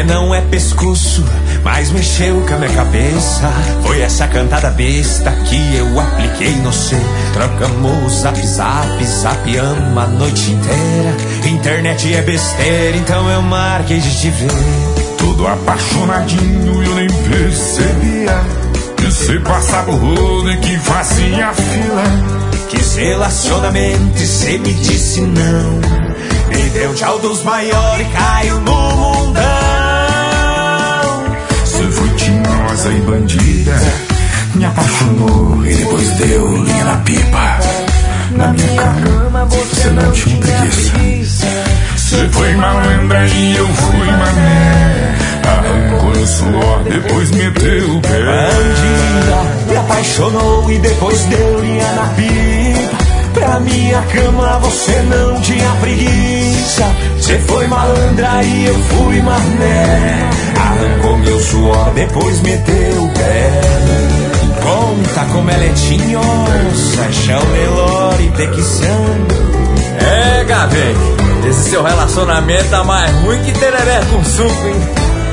Cê não é pescoço, mas mexeu com a minha cabeça. Foi essa cantada besta que eu apliquei no cê. Trocamos zap, zapeamos a noite inteira. Internet é besteira, então eu marquei de te ver. Todo apaixonadinho, eu nem percebia que cê passava o rodo e que fazia fila. Quis relacionamento e cê me disse não. Me deu tchau dos maiores e caiu no mundão. Cê foi tinhosa e bandida, me apaixonou e depois deu linha na pipa. Na minha cama, você não tinha preguiça. Cê foi malandra e eu fui mané. Arrancou o suor, depois meteu o pé. Bandida, me apaixonou e depois deu linha na pipa. Pra minha cama você não tinha preguiça. Cê foi malandra e eu fui mané. Arrancou meu suor, depois meteu o pé. Conta como ela é tinhosa, chão Nelore, pequiçando. É, Gabi, esse seu relacionamento tá mais ruim que tereré com suco, hein?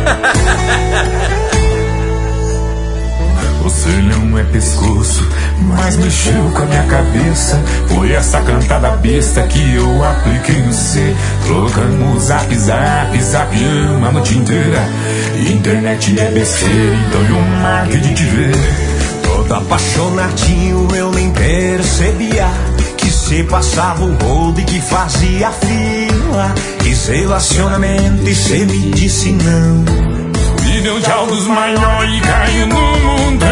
Você não é pescoço, mas mexeu com a minha cabeça. Foi essa cantada besta que eu apliquei no cê. Trocamos zap, zapeamos a noite inteira. Internet é besteira, então eu marquei de te ver. Todo apaixonadinho eu nem percebia que cê passava o rodo e que fazia fila. Quis relacionamento e cê me disse não. Me deu tchau dos maiores e caiu no mundão.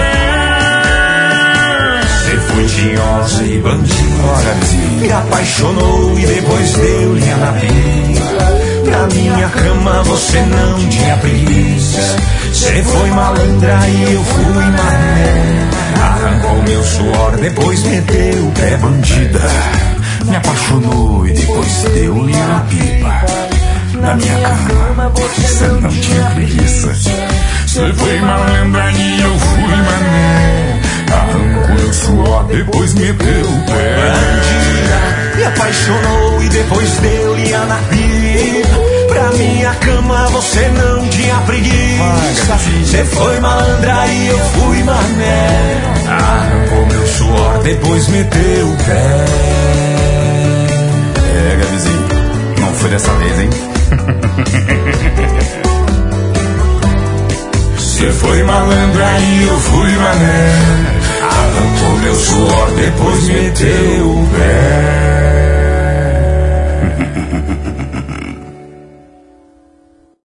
Cê foi tinhosa e bandida, me apaixonou e depois deu linha na pipa. Pra minha cama você não tinha preguiça. Cê foi malandra e eu fui mané. Arrancou meu suor, depois meteu o pé. Bandida, me apaixonou e depois deu linha na pipa. Na minha cama, você não tinha preguiça. Cê foi malandra e eu fui mané. Arrancou meu suor, depois meteu o pé. Bandida, me apaixonou e depois deu linha na pipa. Pra minha cama você não tinha preguiça. Cê foi malandra e eu fui mané. Arrancou meu suor, depois meteu o pé. É, Gabizinho, não foi dessa vez, hein? Cê foi malandra e eu fui mané. Arrancou meu suor, depois meteu o pé.